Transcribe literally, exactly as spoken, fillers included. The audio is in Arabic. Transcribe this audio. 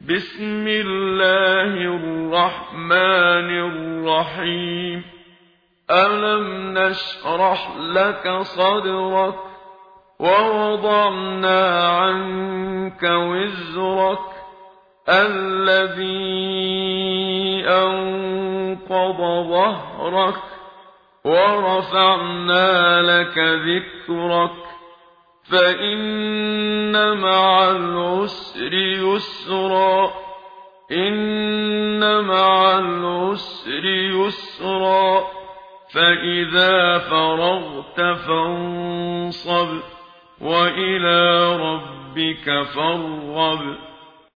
بسم الله الرحمن الرحيم ألم نشرح لك صدرك ووضعنا عنك وزرك الذي أنقض ظهرك ورفعنا لك ذكرك فإن مع العسر يسرا إن مع العسر يسرا فإذا فرغت فانصب وإلى ربك فارغب